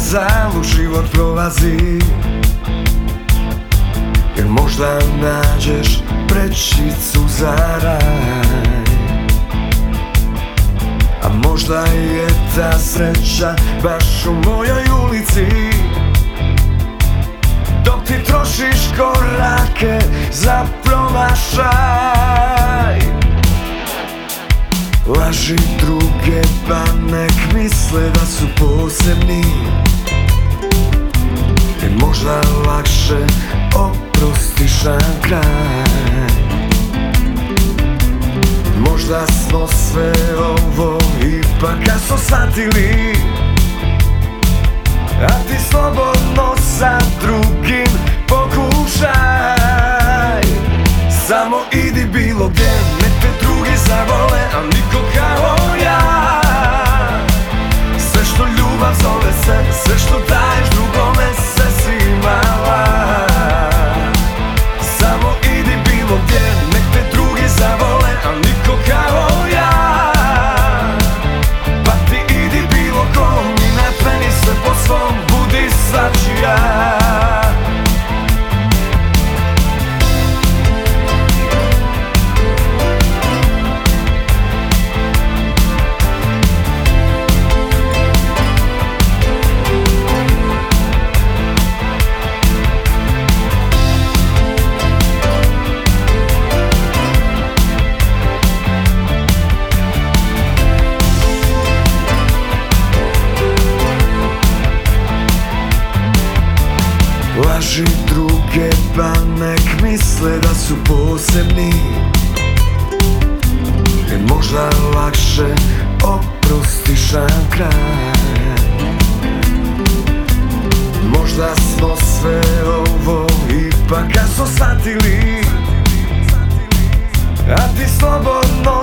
zalud život prolazi, jer možda nađeš prečicu za raj. A možda je ta sreća baš u mojoj ulici, dok ti trošiš korake za promašaj. Laži druge pa nek misle da su posebni, jer možda lakše oprostiš na kraj. Možda smo sve ovo ipak kasno shvatili, a ti slobodno sa drugim pokušaj. Samo idi bilo gdje, nek te drugi zavole, a niko kao ja. Sve što ljubav zove se, sve što daješ drugome, sve si imala. Samo idi bilo gdje, nek te drugi zavole, a niko kao ja. Pa ti idi bilo kom i napeni sve po svom, budi svačija. Laži druge pa nek misle da su posebni, jer možda lakše oprostiš na kraj. Možda smo sve ovo ipak kasno shvatili, a ti slobodno